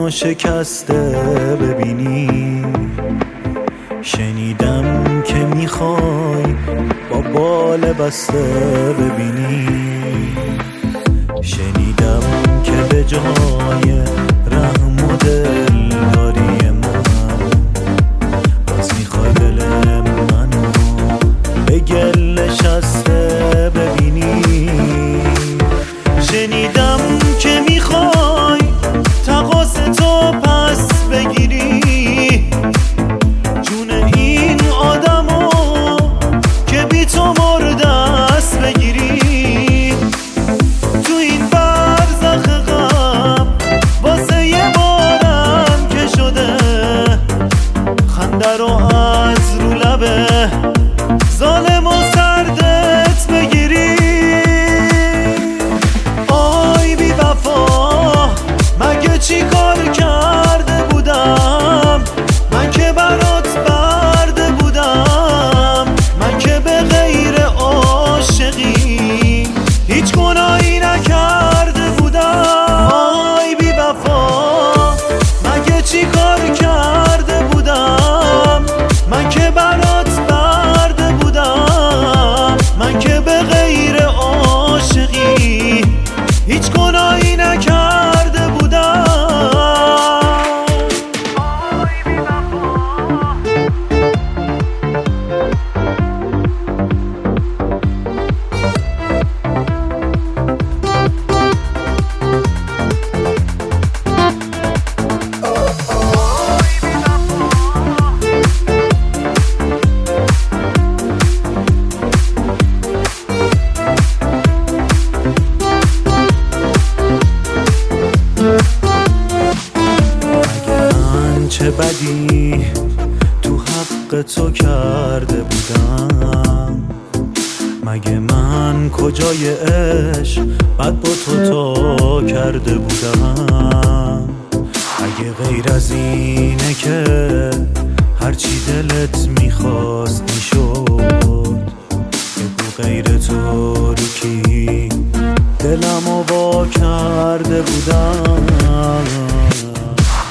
منو شکسته ببینی. شنیدم که میخوای با بال بسته ببینی. شنیدم که به جای رحم و دلداری من باز میخوای دل منو به گل نشسته ببینی. شنیدم که میخوای تقاص تو پس بگیری، جون این آدمو که بی تو مرده است بگیری. تو این برزخ غم واسه یه بارم که شده خنده رو از رو لبه ظالم و سردت بگیری. آی بی وفا مگه چی کار کرده بودم من که برات برده بودم، من که به غیر عاشقی هیچ گناهی نکرده بودم. آی بی وفا مگه چی کار کرده بودم من که برات برده بودم، من که به غیر عاشقی هیچ گناهی نکرده بودم. چه بدی تو حق تو کرده بودم، مگه من کجای عشق بد با تو کرده بودم. اگه غیر از اینه که هرچی دلت میخواست میشد، بگو غیر تو رو کی دلمو وا کرده بودم.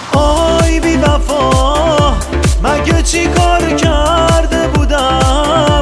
آی بی وفا مگه چی کار کرده بودم